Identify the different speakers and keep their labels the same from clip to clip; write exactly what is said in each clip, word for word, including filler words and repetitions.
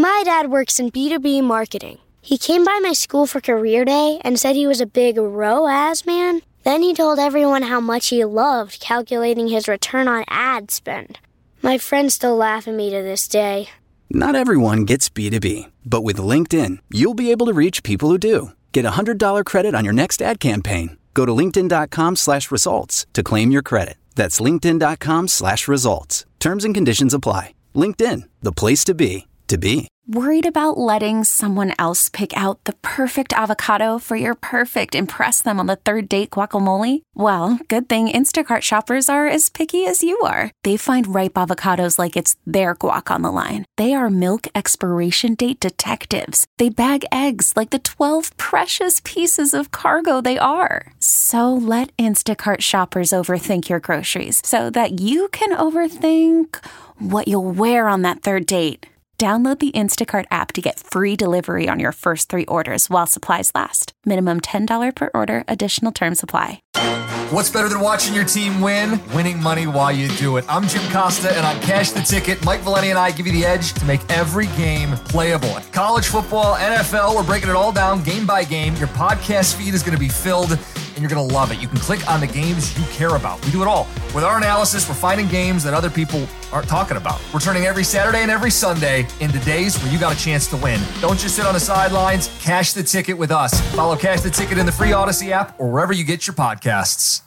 Speaker 1: My dad works in B two B marketing. He came by my school for career day and said he was a big R O A S man. Then he told everyone how much he loved calculating his return on ad spend. My friends still laugh at me to this day.
Speaker 2: Not everyone gets B two B, but with LinkedIn, you'll be able to reach people who do. Get a one hundred dollars credit on your next ad campaign. Go to linkedin.com slash results to claim your credit. That's linkedin.com slash results. Terms and conditions apply. LinkedIn, the place to be, to be.
Speaker 3: Worried about letting someone else pick out the perfect avocado for your perfect impress them on the third date guacamole? Well, good thing Instacart shoppers are as picky as you are. They find ripe avocados like it's their guac on the line. They are milk expiration date detectives. They bag eggs like the twelve precious pieces of cargo they are. So let Instacart shoppers overthink your groceries so that you can overthink what you'll wear on that third date. Download the Instacart app to get free delivery on your first three orders while supplies last. Minimum ten dollars per order. Additional terms apply.
Speaker 4: What's better than watching your team win? Winning money while you do it. I'm Jim Costa, and on Cash the Ticket, Mike Valenti and I give you the edge to make every game playable. College football, N F L, we're breaking it all down game by game. Your podcast feed is going to be filled, and you're going to love it. You can click on the games you care about. We do it all. With our analysis, we're finding games that other people aren't talking about. We're turning every Saturday and every Sunday into days where you got a chance to win. Don't just sit on the sidelines. Cash the Ticket with us. Follow Cash the Ticket in the free Odyssey app or wherever you get your podcasts.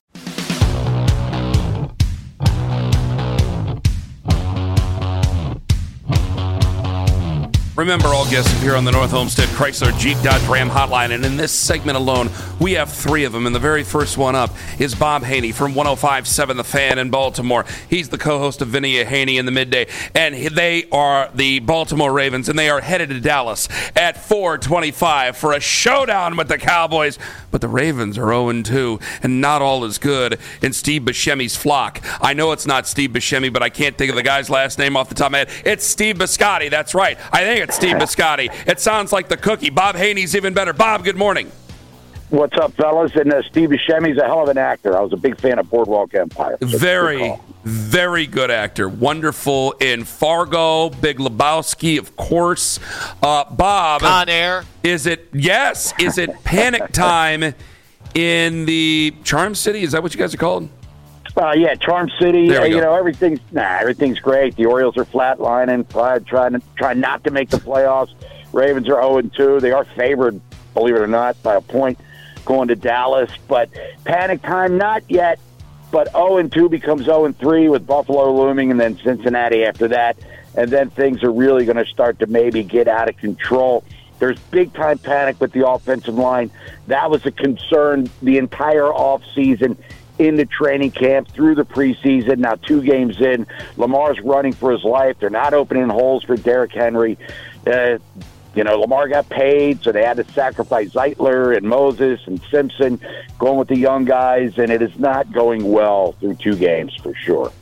Speaker 5: Remember, all guests appear on the North Olmsted Chrysler Jeep Dodge Ram hotline, and in this segment alone, we have three of them. And the very first one up is Bob Haney from one oh five point seven The Fan in Baltimore. He's the co-host of Vinny and Haney in the midday, and they are the Baltimore Ravens, and they are headed to Dallas at four twenty-five for a showdown with the Cowboys. But the Ravens are oh and two, and not all is good in Steve Buscemi's flock. I know it's not Steve Buscemi, but I can't think of the guy's last name off the top of my head. It's Steve Biscotti. That's right. I think it's Steve Biscotti. It sounds like the cookie. Bob Haney's even better. Bob, good morning.
Speaker 6: What's up, fellas? And uh, Steve Buscemi's a hell of an actor. I was a big fan of Boardwalk Empire. So
Speaker 5: very, very good actor. Wonderful in Fargo, Big Lebowski, of course. Uh, Bob.
Speaker 7: Con Air.
Speaker 5: Is it, yes, is it panic time in the Charm City? Is that what you guys are called?
Speaker 6: Uh, yeah, Charm City. Uh, you
Speaker 5: go.
Speaker 6: know, everything's nah, everything's great. The Orioles are flatlining, trying to try not to make the playoffs. Ravens are oh and two. They are favored, believe it or not, by a point going to Dallas. But panic time, not yet. But oh and two becomes oh and three with Buffalo looming, and then Cincinnati after that. And then things are really going to start to maybe get out of control. There's big-time panic with the offensive line. That was a concern the entire offseason. In the training camp, through the preseason. Now two games in, Lamar's running for his life. They're not opening holes for Derrick Henry. Uh, you know, Lamar got paid, so they had to sacrifice Zeitler and Moses and Simpson, going with the young guys, and it is not going well through two games for sure.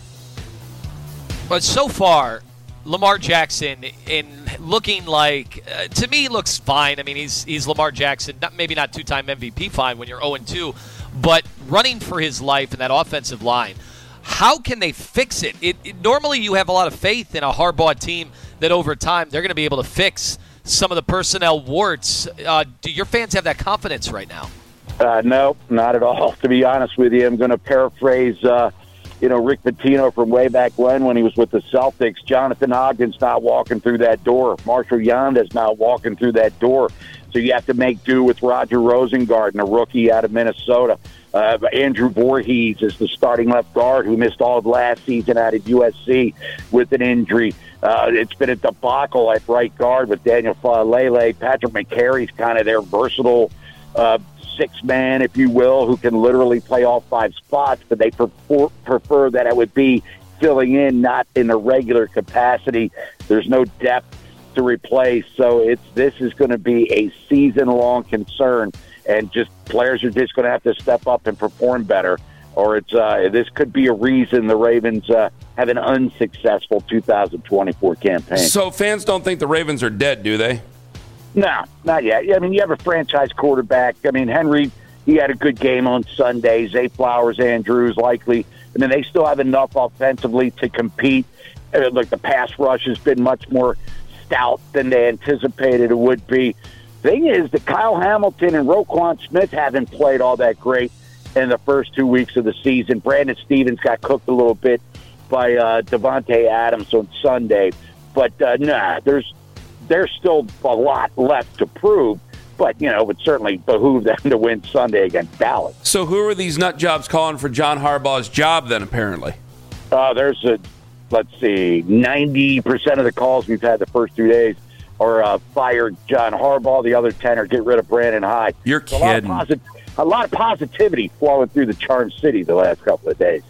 Speaker 7: But so far, Lamar Jackson, in looking like, uh, to me, looks fine. I mean, he's he's Lamar Jackson, not, maybe not two-time M V P fine when you're oh and two, but running for his life in that offensive line. How can they fix it? It, it? Normally you have a lot of faith in a Harbaugh team that over time they're going to be able to fix some of the personnel warts. Uh, do your fans have that confidence right now?
Speaker 6: Uh, no, not at all. To be honest with you, I'm going to paraphrase uh, you know, Rick Pitino from way back when, when he was with the Celtics. Jonathan Ogden's not walking through that door. Marshall Yonda's not walking through that door. So you have to make do with Roger Rosengarten, a rookie out of Minnesota. Uh, Andrew Voorhees is the starting left guard who missed all of last season out of U S C with an injury. Uh, it's been a debacle at right guard with Daniel Faalele. Patrick McCarry's kind of their versatile uh, six-man, if you will, who can literally play all five spots, but they prefer, prefer that it would be filling in, not in a regular capacity. There's no depth to replace, so it's this is going to be a season-long concern, and just players are just going to have to step up and perform better, or it's uh, this could be a reason the Ravens uh, have an unsuccessful two thousand twenty-four campaign.
Speaker 5: So fans don't think the Ravens are dead, do they?
Speaker 6: No, not yet. I mean, you have a franchise quarterback. I mean, Henry, he had a good game on Sunday. Zay Flowers, Andrews, likely. I mean, they still have enough offensively to compete. Uh, Like the pass rush has been much more stout than they anticipated it would be. Thing is that Kyle Hamilton and Roquan Smith haven't played all that great in the first two weeks of the season. Brandon Stevens got cooked a little bit by uh, Devontae Adams on Sunday. But, uh, nah, there's there's still a lot left to prove. But, you know, it would certainly behoove them to win Sunday against Dallas.
Speaker 5: So who are these nut jobs calling for John Harbaugh's job then, apparently?
Speaker 6: Uh, there's a, let's see, ninety percent of the calls we've had the first two days are uh, fire John Harbaugh. The other ten are get rid of Brandon Hyde.
Speaker 5: You're
Speaker 6: so
Speaker 5: kidding.
Speaker 6: A lot, of posit- a lot of positivity flowing through the Charm City the last couple of days.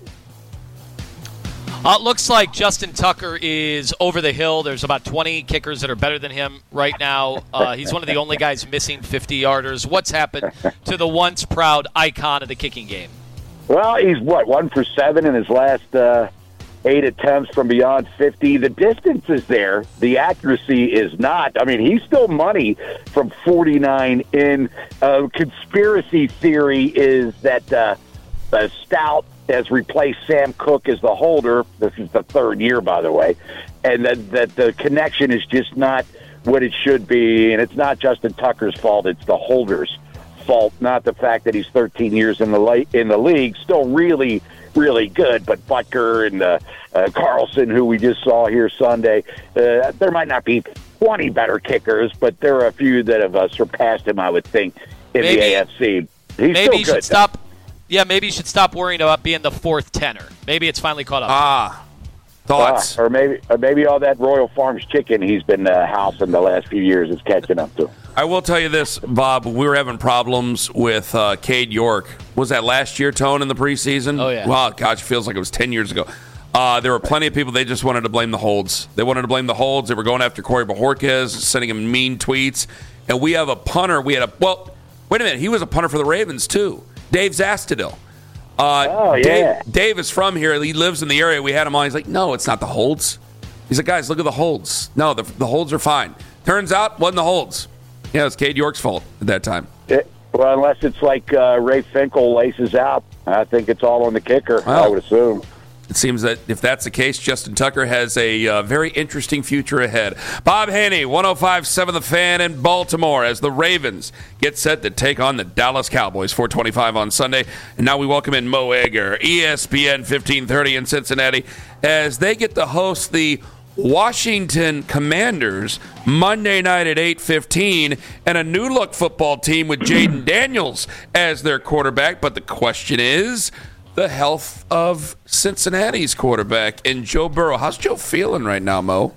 Speaker 7: Uh, looks like Justin Tucker is over the hill. There's about twenty kickers that are better than him right now. Uh, he's one of the only guys missing fifty-yarders. What's happened to the once proud icon of the kicking game?
Speaker 6: Well, he's, what, one for seven in his last uh, eight attempts from beyond fifty. The distance is there. The accuracy is not. I mean, he's still money from forty-nine in. Uh, conspiracy theory is that uh, uh, Stout has replaced Sam Cook as the holder. This is the third year, by the way. And that, that the connection is just not what it should be. And it's not Justin Tucker's fault. It's the holder's fault, not the fact that he's thirteen years in the la- in the league. Still really, really good. But Butker and uh, uh, Carlson, who we just saw here Sunday, uh, there might not be twenty better kickers, but there are a few that have uh, surpassed him, I would think, in
Speaker 7: maybe,
Speaker 6: the A F C. He's
Speaker 7: maybe
Speaker 6: still
Speaker 7: you
Speaker 6: good,
Speaker 7: should stop. Yeah, maybe you should stop worrying about being the fourth tenor. Maybe it's finally caught up.
Speaker 5: Ah, thoughts?
Speaker 6: Uh, or maybe or maybe all that Royal Farms chicken he's been uh, housing the last few years is catching up to him.
Speaker 5: I will tell you this, Bob. We were having problems with uh, Cade York. Was that last year, Tone, in the preseason?
Speaker 7: Oh, yeah.
Speaker 5: Wow, gosh, it feels like it was ten years ago. Uh, there were plenty of people, they just wanted to blame the holds. They wanted to blame the holds. They were going after Corey Bojorquez, sending him mean tweets. And we have a punter. We had a, well, wait a minute. He was a punter for the Ravens, too. Dave Zastudil. Uh,
Speaker 6: oh, yeah.
Speaker 5: Dave, Dave is from here. He lives in the area. We had him on. He's like, no, it's not the holds. He's like, guys, look at the holds. No, the, the holds are fine. Turns out, wasn't the holds. Yeah, it was Cade York's fault at that time.
Speaker 6: It, well, unless it's like uh, Ray Finkel laces out. I think it's all on the kicker,
Speaker 5: Well,
Speaker 6: I would assume.
Speaker 5: It seems that if that's the case, Justin Tucker has a uh, very interesting future ahead. Bob Haney, one oh five point seven The Fan in Baltimore, as the Ravens get set to take on the Dallas Cowboys, four twenty-five on Sunday. And now we welcome in Mo Egger, E S P N fifteen thirty in Cincinnati, as they get to host the Washington Commanders Monday night at eight fifteen, and a new-look football team with Jaden Daniels as their quarterback. But the question is the health of Cincinnati's quarterback and Joe Burrow. How's Joe feeling right now, Mo?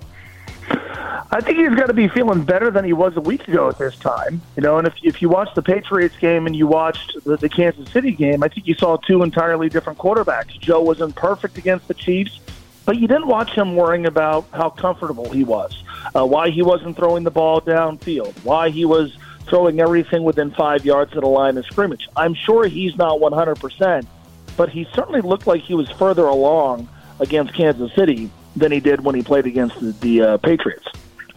Speaker 8: I think he's got to be feeling better than he was a week ago at this time. You know, and if if you watched the Patriots game and you watched the, the Kansas City game, I think you saw two entirely different quarterbacks. Joe wasn't perfect against the Chiefs, but you didn't watch him worrying about how comfortable he was, uh, why he wasn't throwing the ball downfield, why he was throwing everything within five yards of the line of scrimmage. I'm sure he's not one hundred percent, but he certainly looked like he was further along against Kansas City than he did when he played against the, the uh, Patriots.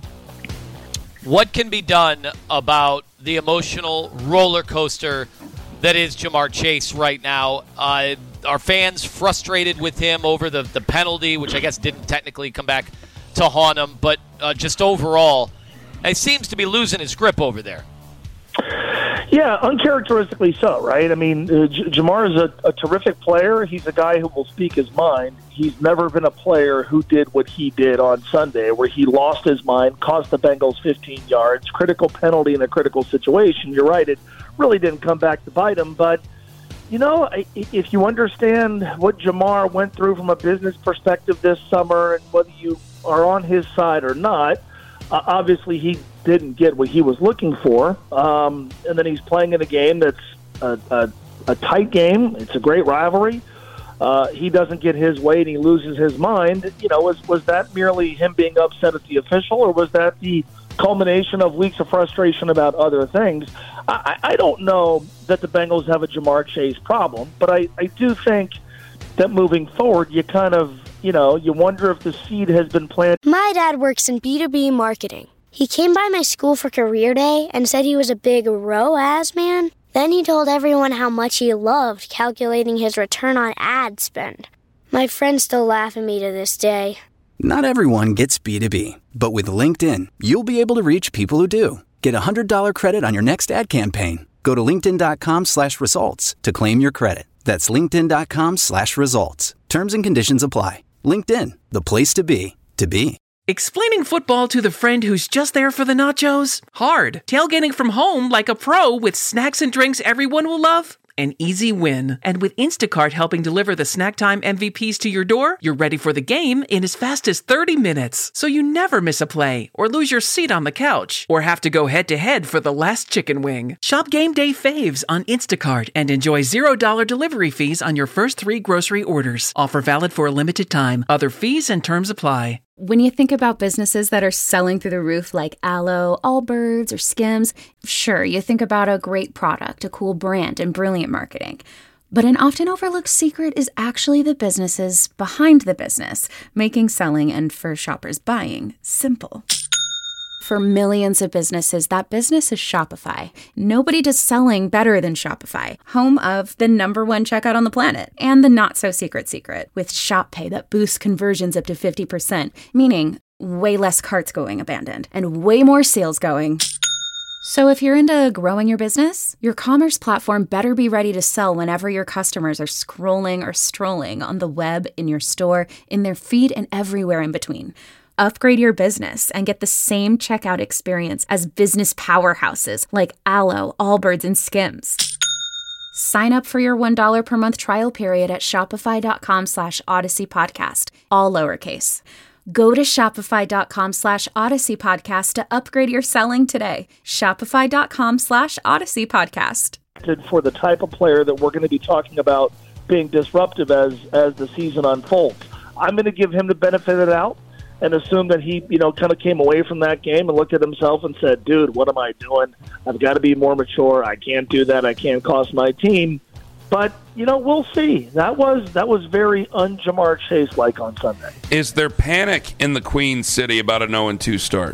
Speaker 7: What can be done about the emotional roller coaster that is Ja'Marr Chase right now? Uh, are fans frustrated with him over the, the penalty, which I guess didn't technically come back to haunt him, but uh, just overall, he seems to be losing his grip over there.
Speaker 8: Yeah, uncharacteristically so, right? I mean, uh, J- Ja'Marr is a, a terrific player. He's a guy who will speak his mind. He's never been a player who did what he did on Sunday, where he lost his mind, cost the Bengals fifteen yards, critical penalty in a critical situation. You're right, it really didn't come back to bite him. But, you know, if you understand what Ja'Marr went through from a business perspective this summer, and whether you are on his side or not, uh, obviously he didn't get what he was looking for. Um, and then he's playing in a game that's a, a, a tight game. It's a great rivalry. Uh, he doesn't get his way and he loses his mind. You know, was was that merely him being upset at the official, or was that the culmination of weeks of frustration about other things? I, I don't know that the Bengals have a Ja'Marr Chase problem, but I, I do think that moving forward, you kind of, you know, you wonder if the seed has been planted.
Speaker 1: My dad works in B two B marketing. He came by my school for career day and said he was a big R O A S man. Then he told everyone how much he loved calculating his return on ad spend. My friends still laugh at me to this day.
Speaker 2: Not everyone gets B two B, But with LinkedIn, you'll be able to reach people who do. Get a one hundred dollars credit on your next ad campaign. Go to linkedin.com slash results to claim your credit. That's linkedin.com slash results. Terms and conditions apply. LinkedIn, the place to be, to be.
Speaker 9: Explaining football to the friend who's just there for the nachos? Hard. Tailgating from home like a pro with snacks and drinks everyone will love? An easy win. And with Instacart helping deliver the snack time M V Ps to your door, you're ready for the game in as fast as thirty minutes. So you never miss a play, or lose your seat on the couch, or have to go head-to-head for the last chicken wing. Shop Game Day faves on Instacart and enjoy zero dollars delivery fees on your first three grocery orders. Offer valid for a limited time. Other fees and terms apply.
Speaker 3: When you think about businesses that are selling through the roof like Aloe, Allbirds, or Skims, sure, you think about a great product, a cool brand, and brilliant marketing. But an often overlooked secret is actually the businesses behind the business, making selling and, for shoppers, buying simple. For millions of businesses, that business is Shopify. Nobody does selling better than Shopify, home of the number one checkout on the planet and the not-so-secret secret with Shop Pay that boosts conversions up to fifty percent, meaning way less carts going abandoned and way more sales going. So if you're into growing your business, your commerce platform better be ready to sell whenever your customers are scrolling or strolling on the web, in your store, in their feed, and everywhere in between. Upgrade your business and get the same checkout experience as business powerhouses like Aloe, Allbirds, and Skims. Sign up for your one dollar per month trial period at shopify.com slash Odyssey Podcast, all lowercase. Go to shopify.com slash Odyssey Podcast to upgrade your selling today. Shopify.com slash Odyssey Podcast.
Speaker 8: For the type of player that we're going to be talking about being disruptive as, as the season unfolds. I'm going to give him the benefit of the doubt and assume that he, you know, kind of came away from that game and looked at himself and said, dude, what am I doing? I've got to be more mature. I can't do that. I can't cost my team. But, you know, we'll see. That was that was very un-Ja'Marr Chase-like on Sunday.
Speaker 5: Is there panic in the Queen City about an oh and two start?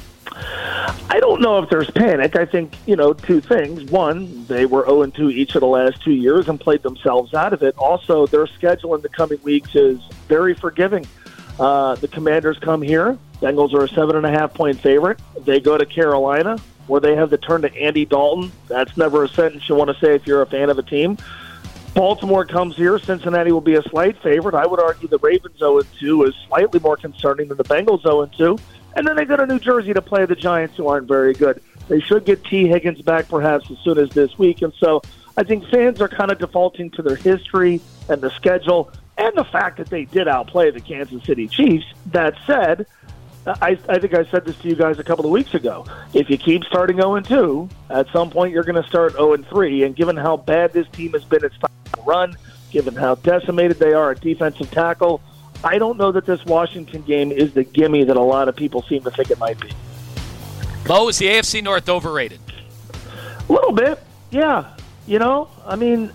Speaker 8: I don't know if there's panic. I think, you know, two things. One, they were oh and two each of the last two years and played themselves out of it. Also, their schedule in the coming weeks is very forgiving. Uh, the Commanders come here. Bengals are a seven and a half point favorite. They go to Carolina, where they have the turn to Andy Dalton. That's never a sentence you want to say if you're a fan of a team. Baltimore comes here. Cincinnati will be a slight favorite. I would argue the Ravens oh and two is slightly more concerning than the Bengals oh and two. And then they go to New Jersey to play the Giants, who aren't very good. They should get T. Higgins back perhaps as soon as this week. And so I think fans are kind of defaulting to their history and the schedule and the fact that they did outplay the Kansas City Chiefs. That said, I, I think I said this to you guys a couple of weeks ago. If you keep starting oh and two, at some point you're going to start oh and three. And given how bad this team has been, it's time to run. Given how decimated they are at defensive tackle, I don't know that this Washington game is the gimme that a lot of people seem to think it might be.
Speaker 7: Mo, is the A F C North overrated?
Speaker 8: A little bit, yeah. You know, I mean,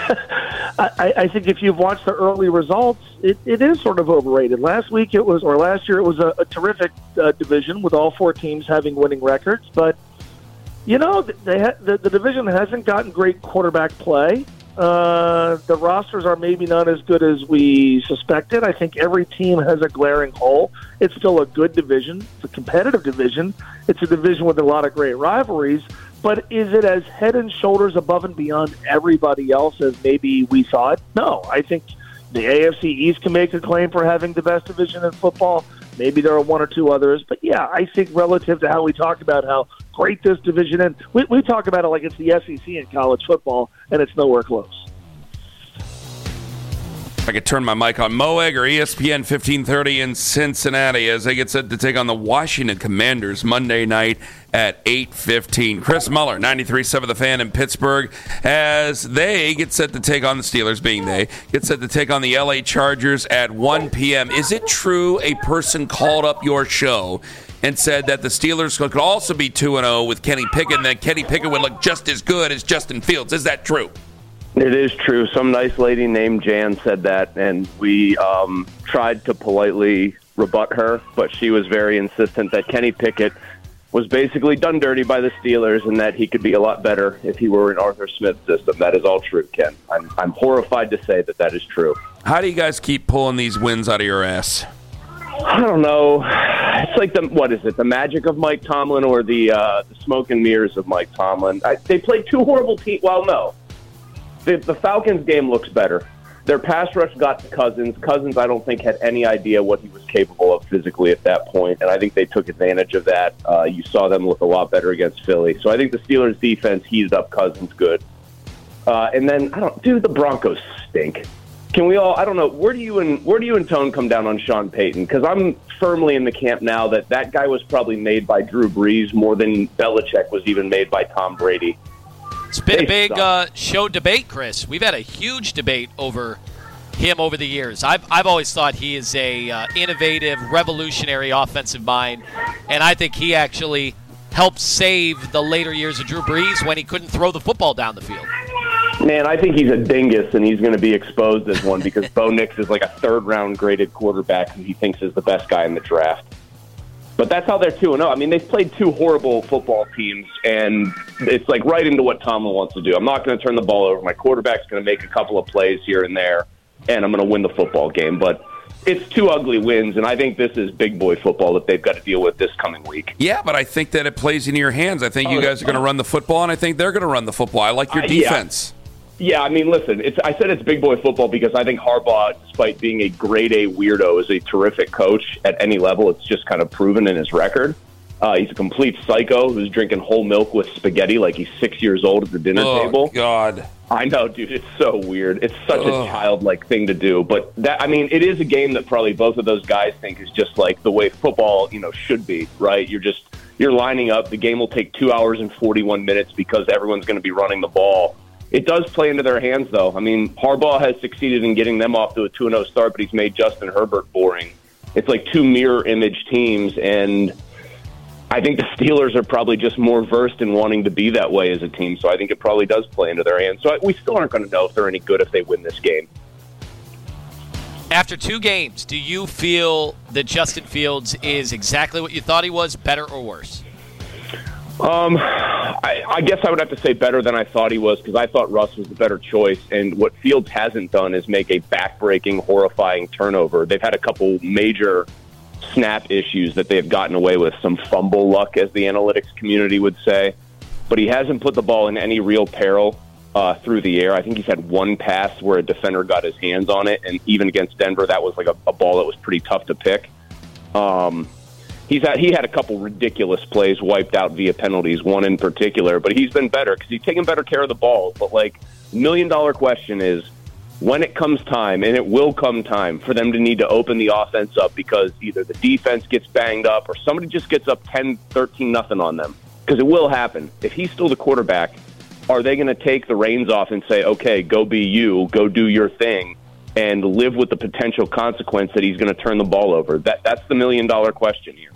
Speaker 8: I, I think if you've watched the early results, it, it is sort of overrated. Last week it was, or last year it was a, a terrific uh, division with all four teams having winning records. But, you know, they ha- the, the division hasn't gotten great quarterback play. Uh, the rosters are maybe not as good as we suspected. I think every team has a glaring hole. It's still a good division. It's a competitive division. It's a division with a lot of great rivalries. But is it as head and shoulders above and beyond everybody else as maybe we thought? No. I think the A F C East can make a claim for having the best division in football. Maybe there are one or two others. But, yeah, I think relative to how we talked about how great this division is, we, we talk about it like it's the S E C in college football, and it's nowhere close.
Speaker 5: If I could turn my mic on. Mo Egger, E S P N fifteen thirty in Cincinnati as they get set to take on the Washington Commanders Monday night at eight fifteen. Chris Muller, ninety-three point seven The Fan in Pittsburgh, as they get set to take on the Steelers, being they, get set to take on the L A Chargers at one p.m. Is it true a person called up your show and said that the Steelers could also be two and oh with Kenny Pickett, and that Kenny Pickett would look just as good as Justin Fields? Is that true?
Speaker 10: It is true. Some nice lady named Jan said that, and we um, tried to politely rebut her, but she was very insistent that Kenny Pickett was basically done dirty by the Steelers and that he could be a lot better if he were in Arthur Smith's system. That is all true, Ken. I'm, I'm horrified to say that that is true.
Speaker 5: How do you guys keep pulling these wins out of your ass?
Speaker 10: I don't know. It's like the what is it? The magic of Mike Tomlin or the uh, the smoke and mirrors of Mike Tomlin? I, they played two horrible teams. Well, no, the, the Falcons game looks better. Their pass rush got to Cousins. Cousins, I don't think, had any idea what he was capable of physically at that point, and I think they took advantage of that. Uh, you saw them look a lot better against Philly. So I think the Steelers' defense heated up Cousins good. Uh, and then I don't, dude, the Broncos stink. Can we all? I don't know. Where do you and where do you and Tone come down on Sean Payton? Because I'm firmly in the camp now that that guy was probably made by Drew Brees more than Belichick was even made by Tom Brady.
Speaker 7: It's been
Speaker 10: They
Speaker 7: a big
Speaker 10: suck.
Speaker 7: uh, show debate, Chris. We've had a huge debate over him over the years. I've I've always thought he is a uh, innovative, revolutionary offensive mind, and I think he actually helped save the later years of Drew Brees when he couldn't throw the football down the field.
Speaker 10: Man, I think he's a dingus, and he's going to be exposed as one because Bo Nix is like a third-round graded quarterback who he thinks is the best guy in the draft. But that's how they're two and oh. I mean, they've played two horrible football teams, and it's like right into what Tomlin wants to do. I'm not going to turn the ball over. My quarterback's going to make a couple of plays here and there, and I'm going to win the football game. But it's two ugly wins, and I think this is big boy football that they've got to deal with this coming week.
Speaker 5: Yeah, but I think that it plays into your hands. I think you
Speaker 10: Oh,
Speaker 5: guys are going to run the football, and I think they're going to run the football. I like your
Speaker 10: Uh, yeah.
Speaker 5: defense.
Speaker 10: Yeah, I mean, listen, it's, I said it's big boy football because I think Harbaugh, despite being a grade A weirdo, is a terrific coach at any level. It's just kind of proven in his record. Uh, he's a complete psycho who's drinking whole milk with spaghetti like he's six years old at the dinner
Speaker 5: Oh,
Speaker 10: table.
Speaker 5: God.
Speaker 10: I know, dude. It's so weird. It's such
Speaker 5: Ugh.
Speaker 10: a childlike thing to do. But, that I mean, it is a game that probably both of those guys think is just like the way football, you know, should be, right? You're just you're lining up. The game will take two hours and forty-one minutes because everyone's going to be running the ball. It does play into their hands, though. I mean, Harbaugh has succeeded in getting them off to a two and oh start, but he's made Justin Herbert boring. It's like two mirror image teams, and I think the Steelers are probably just more versed in wanting to be that way as a team, so I think it probably does play into their hands. So we still aren't going to know if they're any good if they win this game.
Speaker 7: After two games, do you feel that Justin Fields is exactly what you thought he was, better or worse?
Speaker 10: Um, I, I guess I would have to say better than I thought he was because I thought Russ was the better choice. And what Fields hasn't done is make a back-breaking, horrifying turnover. They've had a couple major snap issues that they've gotten away with, some fumble luck, as the analytics community would say. But he hasn't put the ball in any real peril uh, through the air. I think he's had one pass where a defender got his hands on it, and even against Denver, that was like a, a ball that was pretty tough to pick. Um He's had, he had a couple ridiculous plays wiped out via penalties, one in particular, but he's been better because he's taken better care of the ball. But, like, million-dollar question is, when it comes time, and it will come time, for them to need to open the offense up because either the defense gets banged up or somebody just gets up ten, thirteen nothing on them, because it will happen. If he's still the quarterback, are they going to take the reins off and say, okay, go be you, go do your thing, and live with the potential consequence that he's going to turn the ball over? That That's the million-dollar question here.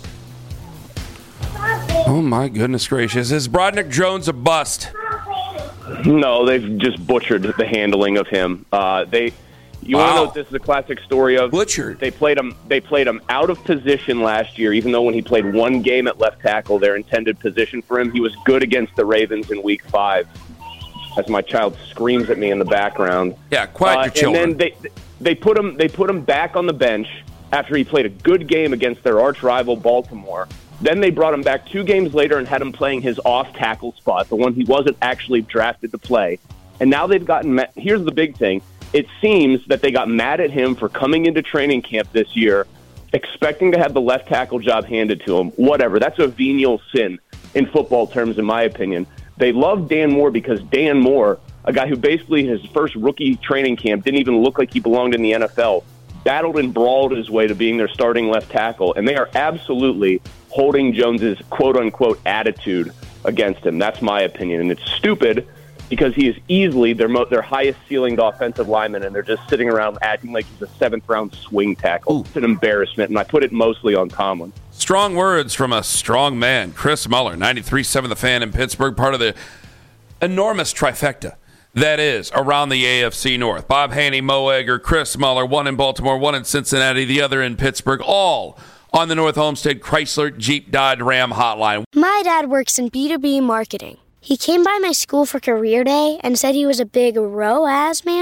Speaker 5: Oh, my goodness gracious. Is Broderick Jones a bust?
Speaker 10: No, they've just butchered the handling of him. Uh, they, you
Speaker 5: Wow.
Speaker 10: want to know what this is a classic story of?
Speaker 5: Butchered.
Speaker 10: They played him. They played him out of position last year. Even though when he played one game at left tackle, their intended position for him, he was good against the Ravens in Week Five. As my child screams at me in the background.
Speaker 5: Yeah, quiet
Speaker 10: Uh,
Speaker 5: your children.
Speaker 10: And then they they put him they put him back on the bench after he played a good game against their arch rival Baltimore. Then they brought him back two games later and had him playing his off-tackle spot, the one he wasn't actually drafted to play. And now they've gotten ma- – here's the big thing. It seems that they got mad at him for coming into training camp this year, expecting to have the left tackle job handed to him. Whatever. That's a venial sin in football terms, in my opinion. They love Dan Moore because Dan Moore, a guy who basically his first rookie training camp didn't even look like he belonged in the N F L, battled and brawled his way to being their starting left tackle, and they are absolutely – holding Jones's quote-unquote attitude against him. That's my opinion. And it's stupid because he is easily their mo- their highest-ceilinged offensive lineman, and they're just sitting around acting like he's a seventh-round swing tackle.
Speaker 5: Ooh.
Speaker 10: It's an embarrassment, and I put it mostly on Tomlin.
Speaker 5: Strong words from a strong man. Chris Muller, ninety-three point seven The Fan in Pittsburgh, part of the enormous trifecta that is around the A F C North. Bob Haney, Mo Egger, Chris Muller, one in Baltimore, one in Cincinnati, the other in Pittsburgh, all on the North Homestead Chrysler Jeep Dodge Ram hotline.
Speaker 1: My dad works in B two B marketing. He came by my school for career day and said he was a big R O A S man.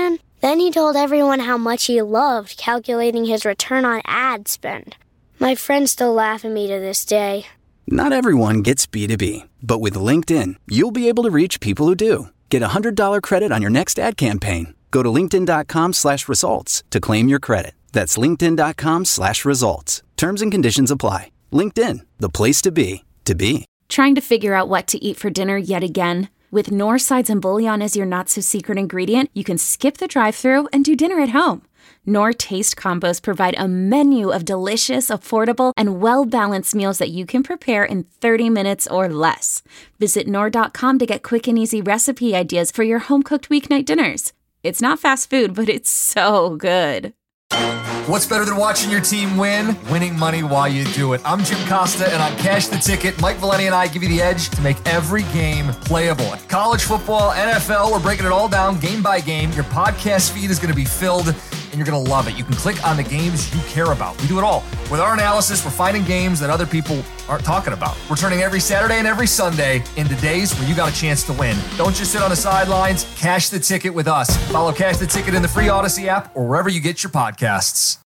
Speaker 1: Then he told everyone how much he loved calculating his return on ad spend. My friends still laugh at me to this day.
Speaker 2: Not everyone gets B two B, but with LinkedIn, you'll be able to reach people who do. Get a one hundred dollars credit on your next ad campaign. Go to linkedin.com slash results to claim your credit. That's linkedin.com slash results. Terms and conditions apply. LinkedIn, the place to be, to be.
Speaker 3: Trying to figure out what to eat for dinner yet again? With Knorr sides and bouillon as your not-so-secret ingredient, you can skip the drive-thru and do dinner at home. Knorr Taste Combos provide a menu of delicious, affordable, and well-balanced meals that you can prepare in thirty minutes or less. Visit Knorr dot com to get quick and easy recipe ideas for your home-cooked weeknight dinners. It's not fast food, but it's so good.
Speaker 4: What's better than watching your team win? Winning money while you do it. I'm Jim Costa, and on Cash the Ticket, Mike Valeni and I give you the edge to make every game playable. College football, N F L, we're breaking it all down game by game. Your podcast feed is going to be filled, and you're going to love it. You can click on the games you care about. We do it all. With our analysis, we're finding games that other people aren't talking about. We're turning every Saturday and every Sunday into days where you got a chance to win. Don't just sit on the sidelines. Cash the Ticket with us. Follow Cash the Ticket in the free Odyssey app or wherever you get your podcasts.